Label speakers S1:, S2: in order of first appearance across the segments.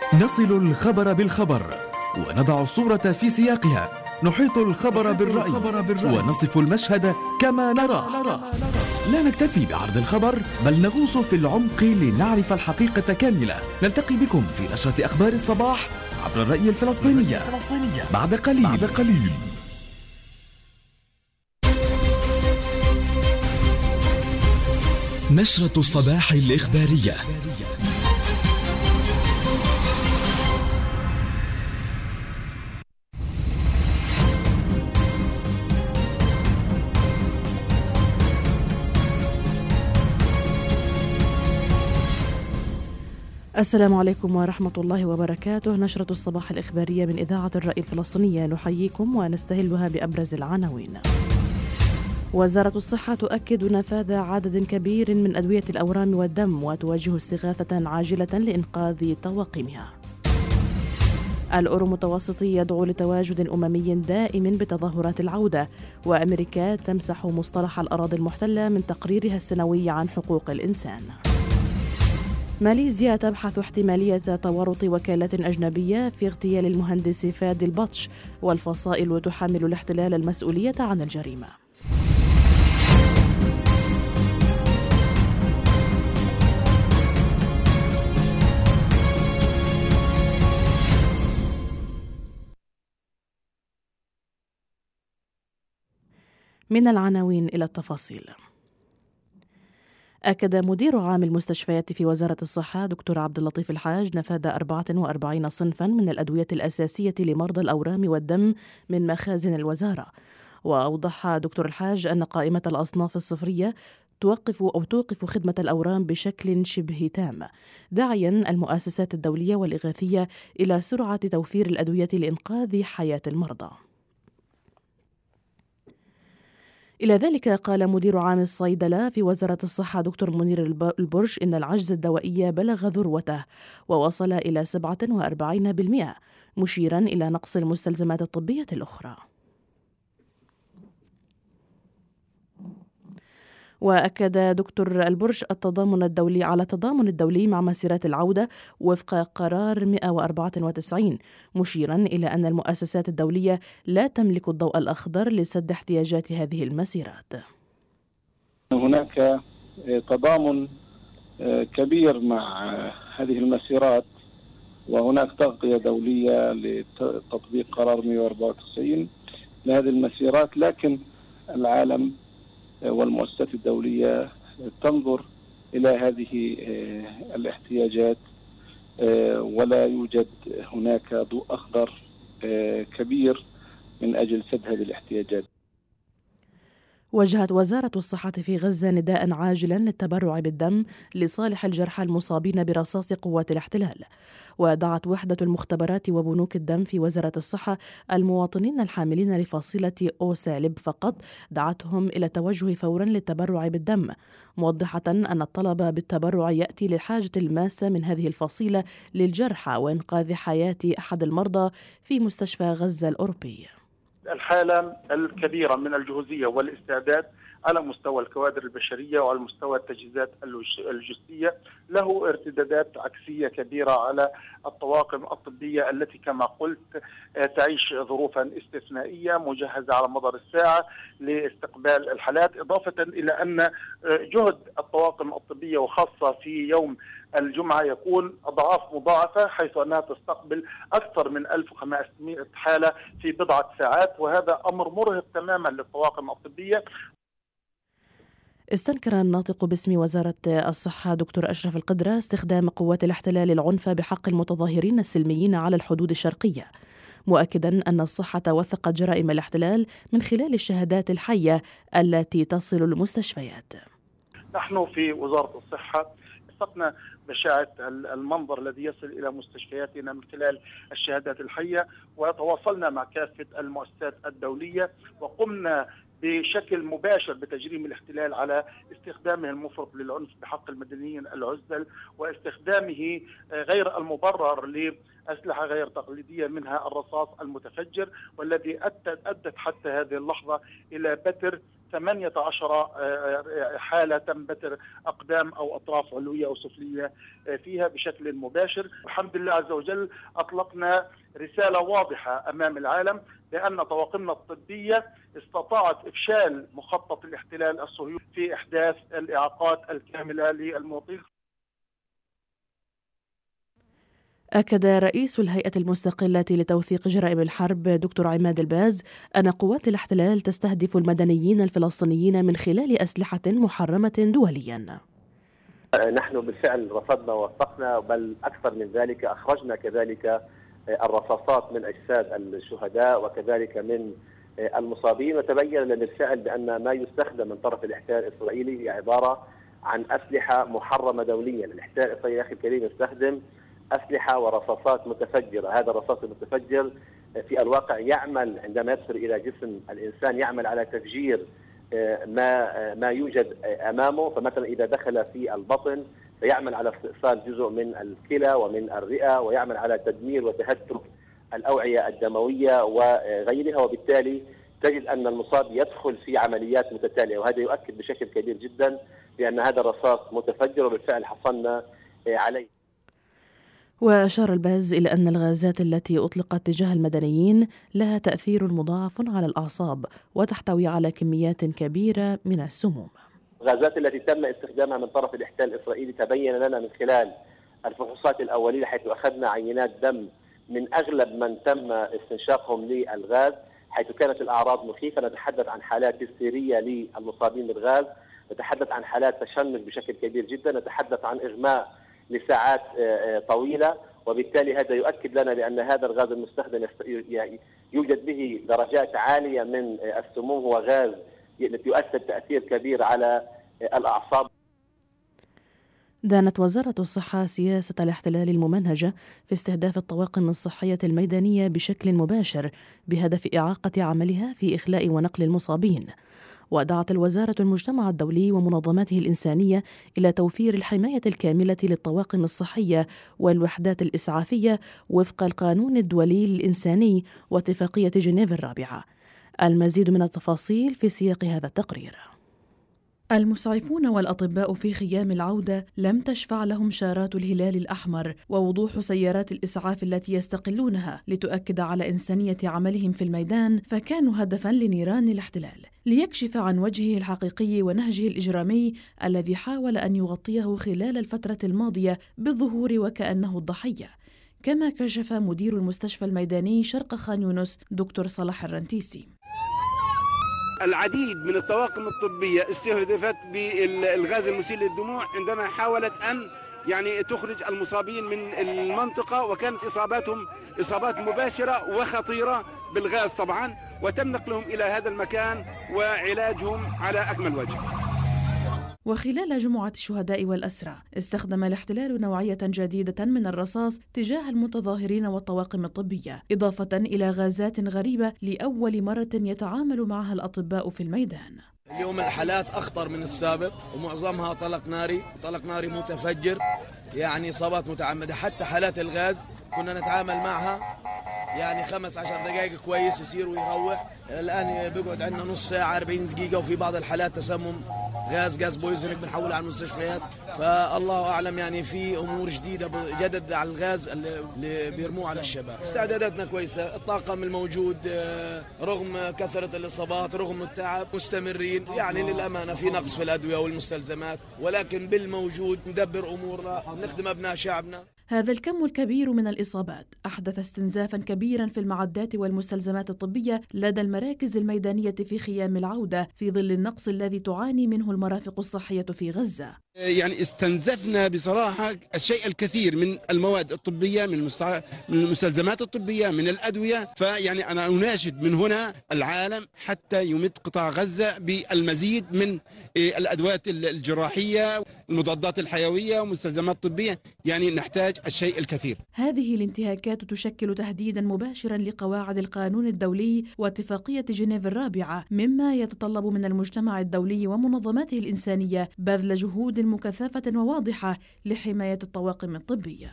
S1: نصل الخبر بالخبر ونضع الصورة في سياقها، نحيط الخبر بالرأي ونصف المشهد كما نرى. لا نكتفي بعرض الخبر، بل نغوص في العمق لنعرف الحقيقة كاملة. نلتقي بكم في نشرة أخبار الصباح عبر الرأي الفلسطينية بعد قليل. نشرة الصباح الإخبارية.
S2: السلام عليكم ورحمة الله وبركاته. نشرة الصباح الإخبارية من إذاعة الرأي الفلسطينية، نحييكم ونستهلها بأبرز العناوين. وزارة الصحة تؤكد نفاذ عدد كبير من أدوية الأورام والدم وتوجه استغاثة عاجلة لإنقاذ طواقمها. الأورو متوسطي يدعو لتواجد أممي دائم بتظاهرات العودة، وأمريكا تمسح مصطلح الأراضي المحتلة من تقريرها السنوي عن حقوق الإنسان. ماليزيا تبحث احتمالية تورط وكالات أجنبية في اغتيال المهندس فادي البطش، والفصائل تحمل الاحتلال المسؤولية عن الجريمة. من العناوين إلى التفاصيل. أكد مدير عام المستشفيات في وزارة الصحة دكتور عبد اللطيف الحاج نفاذ 44 صنفا من الأدوية الأساسية لمرضى الأورام والدم من مخازن الوزارة. وأوضح دكتور الحاج أن قائمة الأصناف الصفرية توقف خدمة الأورام بشكل شبه تام، داعيا المؤسسات الدولية والإغاثية إلى سرعة توفير الأدوية لإنقاذ حياة المرضى. إلى ذلك قال مدير عام الصيدلة في وزارة الصحة دكتور منير البرش إن العجز الدوائي بلغ ذروته ووصل إلى 47%، مشيرا إلى نقص المستلزمات الطبية الأخرى. وأكد دكتور البرش التضامن الدولي مع مسيرات العودة وفق قرار 194، مشيرا إلى أن المؤسسات الدولية لا تملك الضوء الأخضر لسد احتياجات هذه المسيرات.
S3: هناك تضامن كبير مع هذه المسيرات، وهناك تغطية دولية لتطبيق قرار 194 لهذه المسيرات، لكن العالم والمؤسسات الدولية تنظر إلى هذه الاحتياجات، ولا يوجد هناك ضوء أخضر كبير من أجل سد هذه الاحتياجات.
S2: وجهت وزارة الصحة في غزة نداء عاجلا للتبرع بالدم لصالح الجرحى المصابين برصاص قوات الاحتلال. ودعت وحدة المختبرات وبنوك الدم في وزارة الصحة المواطنين الحاملين لفصيلة أو سالب فقط، دعتهم إلى التوجه فورا للتبرع بالدم، موضحة أن الطلب بالتبرع يأتي للحاجة الماسة من هذه الفصيلة للجرحى وإنقاذ حياة أحد المرضى في مستشفى غزة الأوروبي.
S4: الحالة الكبيرة من الجهوزية والاستعداد على مستوى الكوادر البشرية وعلى مستوى التجهيزات اللوجستية له ارتدادات عكسية كبيرة على الطواقم الطبية التي كما قلت تعيش ظروفا استثنائية مجهزة على مدار الساعة لاستقبال الحالات، إضافة إلى أن جهد الطواقم الطبية وخاصة في يوم الجمعة يكون أضعاف مضاعفة، حيث أنها تستقبل أكثر من 1500 حالة في بضعة ساعات، وهذا أمر مرهق تماما للطواقم الطبية.
S2: استنكر الناطق باسم وزارة الصحة دكتور أشرف القدرة استخدام قوات الاحتلال العنف بحق المتظاهرين السلميين على الحدود الشرقية، مؤكدا أن الصحة وثقت جرائم الاحتلال من خلال الشهادات الحية التي تصل المستشفيات.
S4: نحن في وزارة الصحة وثقنا بشاعة المنظر الذي يصل إلى مستشفياتنا من خلال الشهادات الحية، وتواصلنا مع كافة المؤسسات الدولية وقمنا بشكل مباشر بتجريم الاحتلال على استخدامه المفرط للعنف بحق المدنيين العزل واستخدامه غير المبرر لأسلحة غير تقليدية منها الرصاص المتفجر، والذي أدت حتى هذه اللحظة إلى بتر 18 حالة تم بتر أقدام أو أطراف علوية أو سفلية فيها بشكل مباشر. الحمد لله عز وجل أطلقنا رسالة واضحة أمام العالم بأن طواقمنا الطبية استطاعت إفشال مخطط الاحتلال الصهيوني في إحداث الإعاقات الكاملة للمواطنين.
S2: أكد رئيس الهيئة المستقلة لتوثيق جرائم الحرب دكتور عماد الباز أن قوات الاحتلال تستهدف المدنيين الفلسطينيين من خلال أسلحة محرمة دوليا.
S5: نحن بالفعل رصدنا ووثقنا، بل أكثر من ذلك أخرجنا كذلك الرصاصات من أجساد الشهداء وكذلك من المصابين، وتبين لنا بالفعل بأن ما يستخدم من طرف الاحتلال الإسرائيلي هي عبارة عن أسلحة محرمة دوليا. الاحتلال الإسرائيلي أخي الكريم يستخدم أسلحة ورصاصات متفجرة. هذا الرصاص المتفجر في الواقع يعمل عندما يصل إلى جسم الإنسان يعمل على تفجير ما يوجد أمامه، فمثلا إذا دخل في البطن فيعمل على استئصال جزء من الكلى ومن الرئة، ويعمل على تدمير وتهتك الأوعية الدموية وغيرها، وبالتالي تجد أن المصاب يدخل في عمليات متتالية، وهذا يؤكد بشكل كبير جدا بأن هذا الرصاص متفجر وبالفعل حصلنا عليه.
S2: وأشار الباز إلى أن الغازات التي أطلقت تجاه المدنيين لها تأثير مضاعف على الأعصاب وتحتوي على كميات كبيرة من السموم.
S5: الغازات التي تم استخدامها من طرف الاحتلال الإسرائيلي تبين لنا من خلال الفحوصات الأولية، حيث أخذنا عينات دم من أغلب من تم استنشاقهم للغاز، حيث كانت الأعراض مخيفة. نتحدث عن حالات هستيرية للمصابين بالغاز، نتحدث عن حالات تشنج بشكل كبير جدا، نتحدث عن إغماء لساعات طويلة، وبالتالي هذا يؤكد لنا بأن هذا الغاز المستخدم يوجد به درجات عالية من السموم، هو غاز يؤثر تأثير كبير على الأعصاب.
S2: دانت وزارة الصحة سياسة الاحتلال الممنهجة في استهداف الطواقم الصحية الميدانية بشكل مباشر بهدف إعاقة عملها في إخلاء ونقل المصابين. ودعت الوزارة المجتمع الدولي ومنظماته الإنسانية إلى توفير الحماية الكاملة للطواقم الصحية والوحدات الإسعافية وفق القانون الدولي الإنساني واتفاقية جنيف الرابعة. المزيد من التفاصيل في سياق هذا التقرير. المسعفون والأطباء في خيام العودة لم تشفع لهم شارات الهلال الأحمر ووضوح سيارات الإسعاف التي يستقلونها لتؤكد على إنسانية عملهم في الميدان، فكانوا هدفاً لنيران الاحتلال ليكشف عن وجهه الحقيقي ونهجه الإجرامي الذي حاول أن يغطيه خلال الفترة الماضية بالظهور وكأنه الضحية، كما كشف مدير المستشفى الميداني شرق خان يونس دكتور صلاح الرنتيسي.
S6: العديد من الطواقم الطبية استهدفت بالغاز المسيل للدموع عندما حاولت أن تخرج المصابين من المنطقة، وكانت إصاباتهم إصابات مباشرة وخطيرة بالغاز طبعا، وتم نقلهم إلى هذا المكان وعلاجهم على أكمل وجه.
S2: وخلال جمعة الشهداء والأسرى استخدم الاحتلال نوعية جديدة من الرصاص تجاه المتظاهرين والطواقم الطبية، إضافة إلى غازات غريبة لأول مرة يتعامل معها الأطباء في الميدان.
S7: اليوم الحالات أخطر من السابق، ومعظمها طلق ناري متفجر، إصابات متعمدة. حتى حالات الغاز كنا نتعامل معها 15 دقائق كويس يصير ويروح، الآن بيقعد عندنا نص ساعة 40 دقيقة، وفي بعض الحالات تسمم غاز بويزنك بنحولها على المستشفيات. فالله أعلم في أمور جديدة جدد على الغاز اللي بيرموه على الشباب. استعداداتنا كويسة، الطاقم الموجود رغم كثرة الإصابات رغم التعب مستمرين. للأمانة في نقص في الأدوية والمستلزمات، ولكن بالموجود ندبر أمورنا، نخدم أبناء شعبنا.
S2: هذا الكم الكبير من الإصابات أحدث استنزافا كبيرا في المعدات والمستلزمات الطبية لدى المراكز الميدانية في خيام العودة في ظل النقص الذي تعاني منه المرافق الصحية في غزة.
S6: استنزفنا بصراحة الشيء الكثير من المواد الطبية، من المستلزمات الطبية، من الأدوية. أنا أناشد من هنا العالم حتى يمد قطاع غزة بالمزيد من الأدوات الجراحية، المضادات الحيوية ومستلزمات طبية. نحتاج الشيء الكثير.
S2: هذه الانتهاكات تشكل تهديدا مباشرا لقواعد القانون الدولي واتفاقية جنيف الرابعة، مما يتطلب من المجتمع الدولي ومنظماته الإنسانية بذل جهود مكثفة وواضحة لحماية الطواقم الطبية.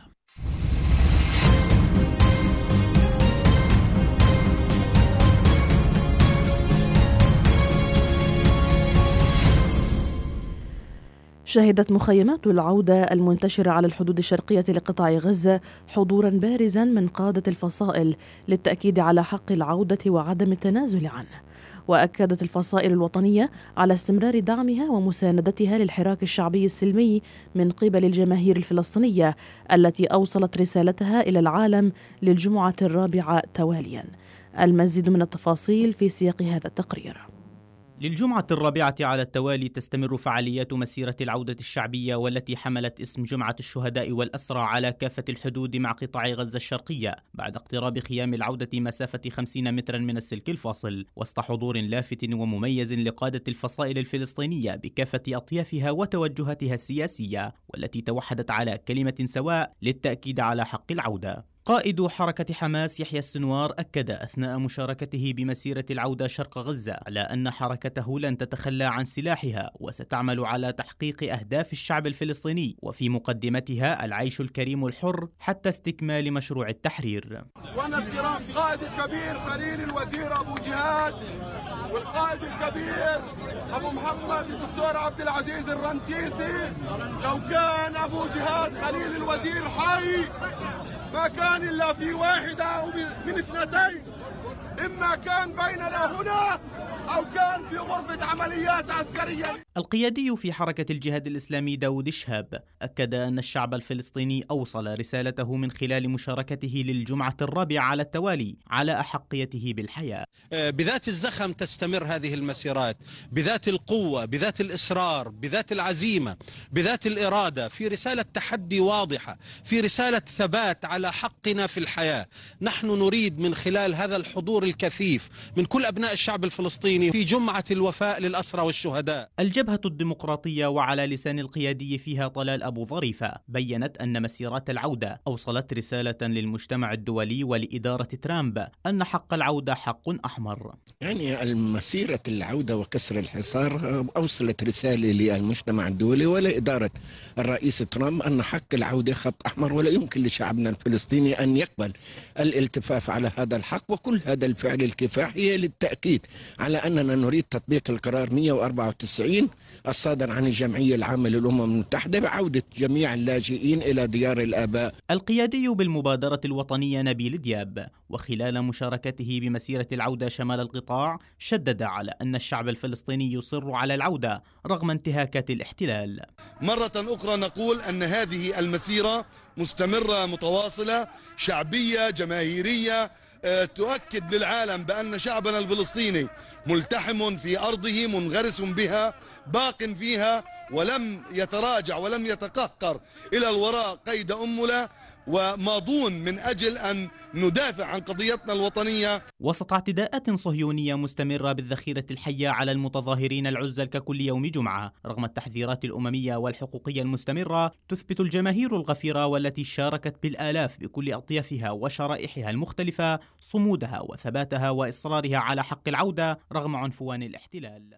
S2: شهدت مخيمات العودة المنتشرة على الحدود الشرقية لقطاع غزة حضورا بارزا من قادة الفصائل للتأكيد على حق العودة وعدم التنازل عنه. وأكدت الفصائل الوطنية على استمرار دعمها ومساندتها للحراك الشعبي السلمي من قبل الجماهير الفلسطينية التي أوصلت رسالتها إلى العالم للجمعة الرابعة تواليا. المزيد من التفاصيل في سياق هذا التقرير.
S8: للجمعة الرابعة على التوالي تستمر فعاليات مسيرة العودة الشعبية والتي حملت اسم جمعة الشهداء والأسرى على كافة الحدود مع قطاع غزة الشرقية بعد اقتراب خيام العودة مسافة 50 مترا من السلك الفاصل، وسط حضور لافت ومميز لقادة الفصائل الفلسطينية بكافة أطيافها وتوجهاتها السياسية، والتي توحدت على كلمة سواء للتأكيد على حق العودة. قائد حركة حماس يحيى السنوار أكد أثناء مشاركته بمسيرة العودة شرق غزة على أن حركته لن تتخلى عن سلاحها وستعمل على تحقيق أهداف الشعب الفلسطيني وفي مقدمتها العيش الكريم الحر حتى استكمال مشروع التحرير.
S9: وانا الكرام قائد الكبير خليل الوزير أبو جهاد والقائد الكبير أبو محمد الدكتور عبد العزيز الرنتيسي، لو كان أبو جهاد خليل الوزير حي ما كان إلا في واحدة أو من اثنتين، إما كان بيننا هنا أو كان في غرفة عمليات عسكرية.
S8: القيادي في حركة الجهاد الإسلامي داود شهاب أكد أن الشعب الفلسطيني أوصل رسالته من خلال مشاركته للجمعة الرابعة على التوالي على أحقيته بالحياة.
S6: بذات الزخم تستمر هذه المسيرات، بذات القوة، بذات الإصرار، بذات العزيمة، بذات الإرادة، في رسالة تحدي واضحة، في رسالة ثبات على حقنا في الحياة. نحن نريد من خلال هذا الحضور الكثيف من كل أبناء الشعب الفلسطيني في جمعة الوفاء للأسرى والشهداء.
S8: الجبهة الديمقراطية وعلى لسان القيادي فيها طلال أبو ظريفة بيّنت أن مسيرات العودة أوصلت رسالة للمجتمع الدولي ولإدارة ترامب أن حق العودة حق أحمر.
S10: يعني المسيرة العودة وكسر الحصار أوصلت رسالة للمجتمع الدولي ولإدارة الرئيس ترامب أن حق العودة خط أحمر، ولا يمكن لشعبنا الفلسطيني أن يقبل الالتفاف على هذا الحق. وكل هذا الفعل الكفاحي للتأكيد على أننا نريد تطبيق القرار 194 الصادر عن الجمعية العامة للأمم المتحدة بعودة جميع اللاجئين إلى ديار الآباء.
S8: القيادي بالمبادرة الوطنية نبيل دياب وخلال مشاركته بمسيرة العودة شمال القطاع شدد على أن الشعب الفلسطيني يصر على العودة رغم انتهاكات الاحتلال.
S9: مرة أخرى نقول أن هذه المسيرة مستمرة متواصلة، شعبية جماهيرية، تؤكد للعالم بأن شعبنا الفلسطيني ملتحم في أرضه، منغرس بها، باق فيها، ولم يتراجع ولم يتقهقر إلى الوراء قيد أنملة، وماضون من أجل أن ندافع عن قضيتنا الوطنية.
S8: وسط اعتداءات صهيونية مستمرة بالذخيرة الحية على المتظاهرين العزل ككل يوم جمعة رغم التحذيرات الأممية والحقوقية المستمرة، تثبت الجماهير الغفيرة والتي شاركت بالآلاف بكل أطيافها وشرائحها المختلفة صمودها وثباتها وإصرارها على حق العودة رغم عنفوان الاحتلال.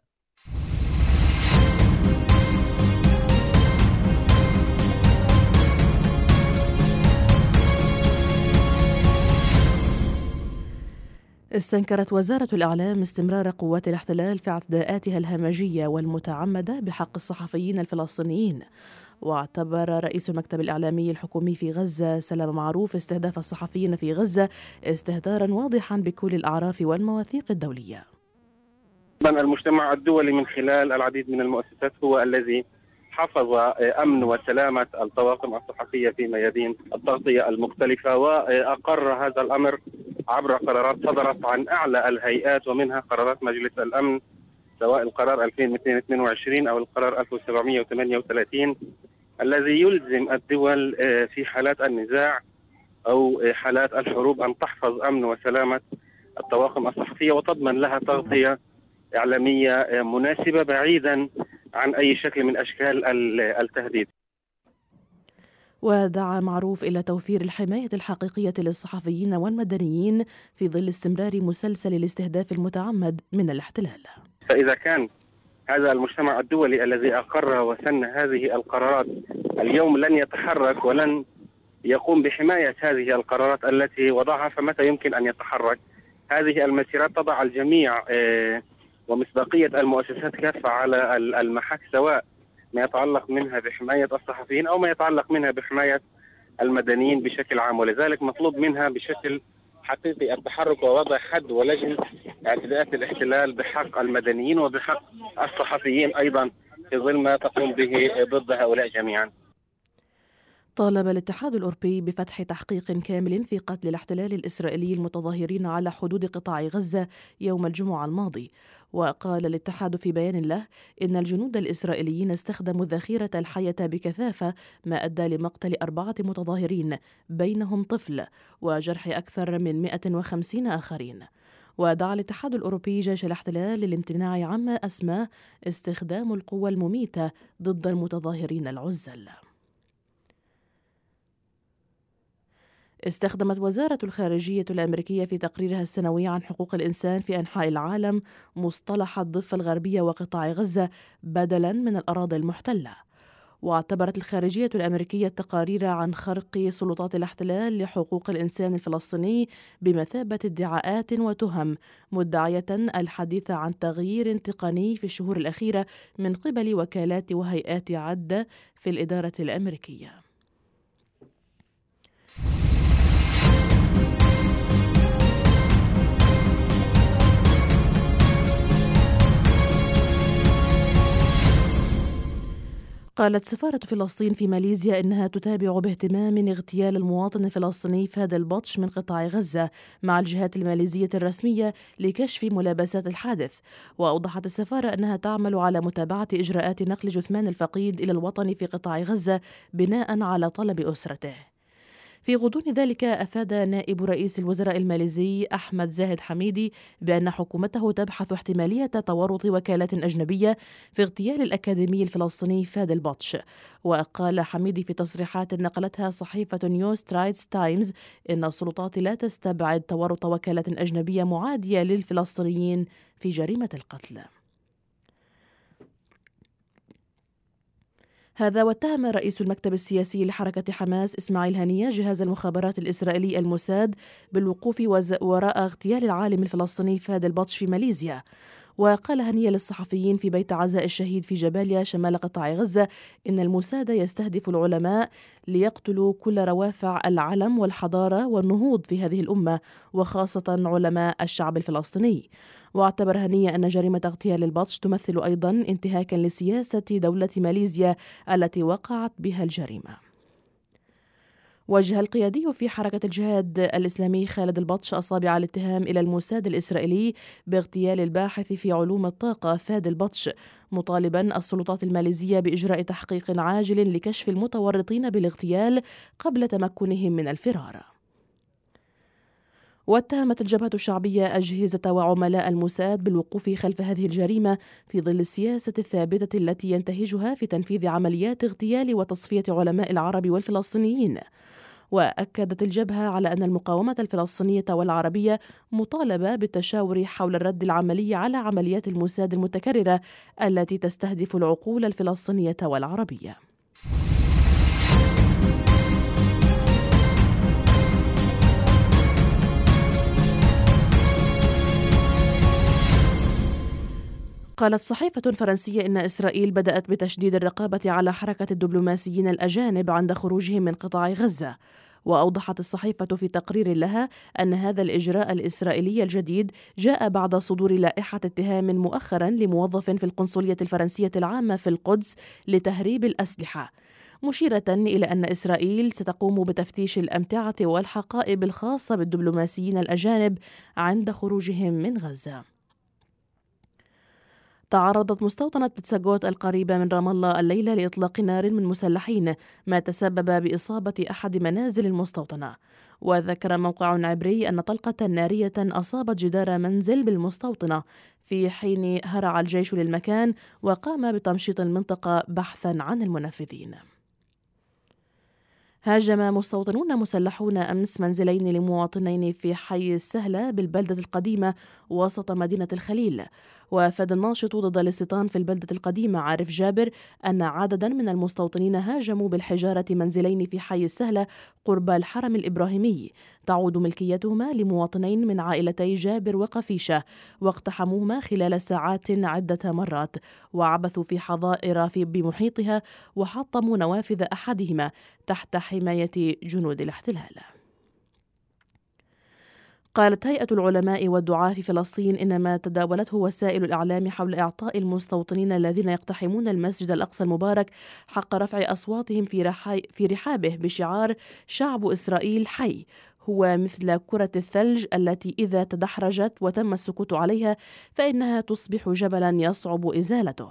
S2: استنكرت وزارة الإعلام استمرار قوات الاحتلال في اعتداءاتها الهمجية والمتعمدة بحق الصحفيين الفلسطينيين. واعتبر رئيس المكتب الإعلامي الحكومي في غزة سلام معروف استهداف الصحفيين في غزة استهتارا واضحا بكل الأعراف والمواثيق الدولية.
S3: المجتمع الدولي من خلال العديد من المؤسسات هو الذي حفظ أمن وسلامة الطواقم الصحفية في ميادين التغطية المختلفة، وأقر هذا الأمر عبر قرارات صدرت عن أعلى الهيئات ومنها قرارات مجلس الأمن، سواء القرار 2222 أو القرار 1738 الذي يلزم الدول في حالات النزاع أو حالات الحروب أن تحفظ أمن وسلامة الطواقم الصحفية وتضمن لها تغطية إعلامية مناسبة بعيدا عن أي شكل من أشكال التهديد.
S2: ودعا معروف إلى توفير الحماية الحقيقية للصحفيين والمدنيين في ظل استمرار مسلسل الاستهداف المتعمد من الاحتلال.
S3: فإذا كان هذا المجتمع الدولي الذي أقر وسن هذه القرارات اليوم لن يتحرك ولن يقوم بحماية هذه القرارات التي وضعها، فمتى يمكن أن يتحرك؟ هذه المسيرات تضع الجميع ومصداقية المؤسسات كافة على المحك، سواء ما يتعلق منها بحماية الصحفيين أو ما يتعلق منها بحماية المدنيين بشكل عام، ولذلك مطلوب منها بشكل حقيقي التحرك ووضع حد ولجن اعتداءات الاحتلال بحق المدنيين وبحق الصحفيين أيضا في ظل ما تقوم به ضد هؤلاء جميعا.
S2: طالب الاتحاد الأوروبي بفتح تحقيق كامل في قتل الاحتلال الإسرائيلي المتظاهرين على حدود قطاع غزة يوم الجمعة الماضي. وقال الاتحاد في بيان له إن الجنود الإسرائيليين استخدموا الذخيرة الحية بكثافة، ما أدى لمقتل 4 متظاهرين بينهم طفل وجرح أكثر من 150 آخرين. ودعا الاتحاد الأوروبي جيش الاحتلال للامتناع عما أسماه استخدام القوى المميتة ضد المتظاهرين العزل. استخدمت وزارة الخارجية الأمريكية في تقريرها السنوي عن حقوق الإنسان في أنحاء العالم مصطلح الضفة الغربية وقطاع غزة بدلاً من الأراضي المحتلة. واعتبرت الخارجية الأمريكية التقارير عن خرق سلطات الاحتلال لحقوق الإنسان الفلسطيني بمثابة ادعاءات وتهم، مدعية الحديث عن تغيير تقني في الشهور الأخيرة من قبل وكالات وهيئات عدة في الإدارة الأمريكية. قالت سفارة فلسطين في ماليزيا إنها تتابع باهتمام اغتيال المواطن الفلسطيني فادي البطش من قطاع غزة مع الجهات الماليزية الرسمية لكشف ملابسات الحادث. وأوضحت السفارة أنها تعمل على متابعة إجراءات نقل جثمان الفقيد إلى الوطن في قطاع غزة بناء على طلب أسرته. في غضون ذلك أفاد نائب رئيس الوزراء الماليزي أحمد زاهد حميدي بأن حكومته تبحث احتمالية تورط وكالات أجنبية في اغتيال الأكاديمي الفلسطيني فادي البطش. وقال حميدي في تصريحات نقلتها صحيفة نيو سترايتس تايمز إن السلطات لا تستبعد تورط وكالات أجنبية معادية للفلسطينيين في جريمة القتل. هذا واتهم رئيس المكتب السياسي لحركة حماس إسماعيل هنية جهاز المخابرات الإسرائيلي الموساد بالوقوف وراء اغتيال العالم الفلسطيني فادي البطش في ماليزيا. وقال هنية للصحفيين في بيت عزاء الشهيد في جباليا شمال قطاع غزة إن الموساد يستهدف العلماء ليقتلوا كل روافع العلم والحضارة والنهوض في هذه الأمة وخاصة علماء الشعب الفلسطيني. واعتبر هنية أن جريمة اغتيال البطش تمثل أيضا انتهاكا لسياسة دولة ماليزيا التي وقعت بها الجريمة. وجه القيادي في حركة الجهاد الإسلامي خالد البطش أصابع الاتهام إلى الموساد الإسرائيلي باغتيال الباحث في علوم الطاقة فادي البطش، مطالبا السلطات الماليزية بإجراء تحقيق عاجل لكشف المتورطين بالاغتيال قبل تمكنهم من الفرار. واتهمت الجبهة الشعبية أجهزة وعملاء الموساد بالوقوف خلف هذه الجريمة في ظل السياسة الثابتة التي ينتهجها في تنفيذ عمليات اغتيال وتصفية علماء العرب والفلسطينيين. وأكدت الجبهة على أن المقاومة الفلسطينية والعربية مطالبة بالتشاور حول الرد العملي على عمليات الموساد المتكررة التي تستهدف العقول الفلسطينية والعربية. قالت صحيفة فرنسية إن إسرائيل بدأت بتشديد الرقابة على حركة الدبلوماسيين الأجانب عند خروجهم من قطاع غزة. وأوضحت الصحيفة في تقرير لها أن هذا الإجراء الإسرائيلي الجديد جاء بعد صدور لائحة اتهام مؤخرا لموظف في القنصلية الفرنسية العامة في القدس لتهريب الأسلحة، مشيرة إلى أن إسرائيل ستقوم بتفتيش الأمتعة والحقائب الخاصة بالدبلوماسيين الأجانب عند خروجهم من غزة. تعرضت مستوطنة بتساغوت القريبة من رام الله الليلة لإطلاق نار من مسلحين، ما تسبب بإصابة أحد منازل المستوطنة. وذكر موقع عبري أن طلقة نارية أصابت جدار منزل بالمستوطنة، في حين هرع الجيش للمكان وقام بتمشيط المنطقة بحثا عن المنفذين. هاجم مستوطنون مسلحون أمس منزلين لمواطنين في حي السهلة بالبلدة القديمة وسط مدينة الخليل. وأفاد الناشط ضد الاستيطان في البلدة القديمة عارف جابر أن عددا من المستوطنين هاجموا بالحجارة منزلين في حي السهلة قرب الحرم الإبراهيمي تعود ملكيتهما لمواطنين من عائلتي جابر وقفيشة، واقتحموهما خلال ساعات عدة مرات وعبثوا في حظائر بمحيطها وحطموا نوافذ أحدهما تحت حماية جنود الاحتلال. قالت هيئة العلماء والدعاة في فلسطين إن ما تداولته وسائل الإعلام حول إعطاء المستوطنين الذين يقتحمون المسجد الأقصى المبارك حق رفع أصواتهم في رحابه بشعار شعب إسرائيل حي هو مثل كرة الثلج التي إذا تدحرجت وتم السكوت عليها فإنها تصبح جبلا يصعب إزالته.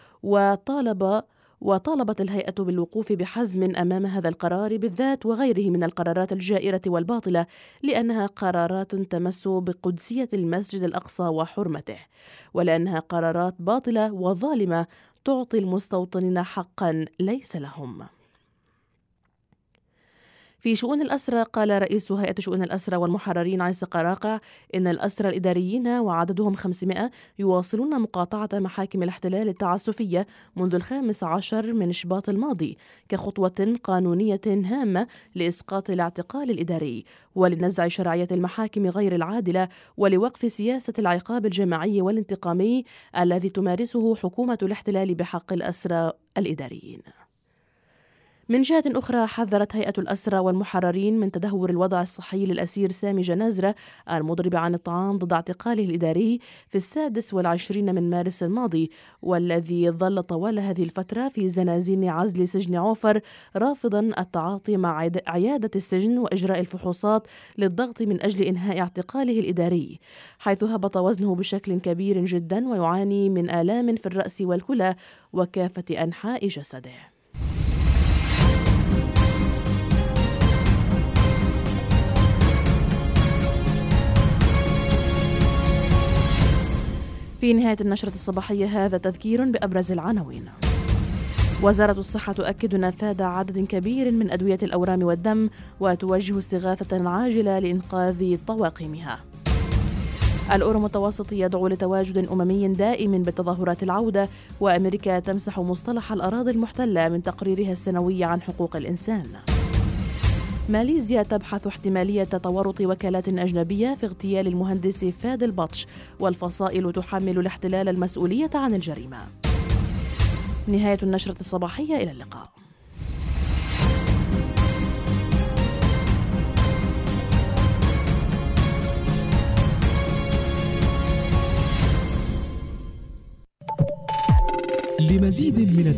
S2: وطالبت الهيئة بالوقوف بحزم أمام هذا القرار بالذات وغيره من القرارات الجائرة والباطلة، لأنها قرارات تمس بقدسية المسجد الأقصى وحرمته، ولأنها قرارات باطلة وظالمة تعطي المستوطنين حقا ليس لهم. في شؤون الأسرى، قال رئيس هيئة شؤون الأسرى والمحررين عيسى قراقع إن الأسرى الإداريين وعددهم 500 يواصلون مقاطعة محاكم الاحتلال التعسفية منذ 15 من شباط الماضي كخطوة قانونية هامة لإسقاط الاعتقال الإداري ولنزع شرعية المحاكم غير العادلة ولوقف سياسة العقاب الجماعي والانتقامي الذي تمارسه حكومة الاحتلال بحق الأسرى الإداريين. من جهة أخرى، حذرت هيئة الأسرى والمحررين من تدهور الوضع الصحي للأسير سامي جنازرة المضرب عن الطعام ضد اعتقاله الإداري في 26 من مارس الماضي، والذي ظل طوال هذه الفترة في زنازين عزل سجن عوفر رافضا التعاطي مع عيادة السجن وإجراء الفحوصات للضغط من أجل إنهاء اعتقاله الإداري، حيث هبط وزنه بشكل كبير جدا ويعاني من آلام في الرأس والكلى وكافة أنحاء جسده. في نهاية النشرة الصباحية هذا تذكير بأبرز العناوين. وزارة الصحة تؤكد نفاذ عدد كبير من أدوية الأورام والدم وتوجه استغاثة عاجلة لإنقاذ طواقمها. الأورو المتوسطي يدعو لتواجد أممي دائم بتظاهرات العودة، وأمريكا تمسح مصطلح الأراضي المحتلة من تقريرها السنوي عن حقوق الإنسان. ماليزيا تبحث احتمالية تورط وكالات أجنبية في اغتيال المهندس فاد البطش، والفصائل تحمل الاحتلال المسؤولية عن الجريمة. نهاية النشرة الصباحية، إلى اللقاء.
S1: لمزيد من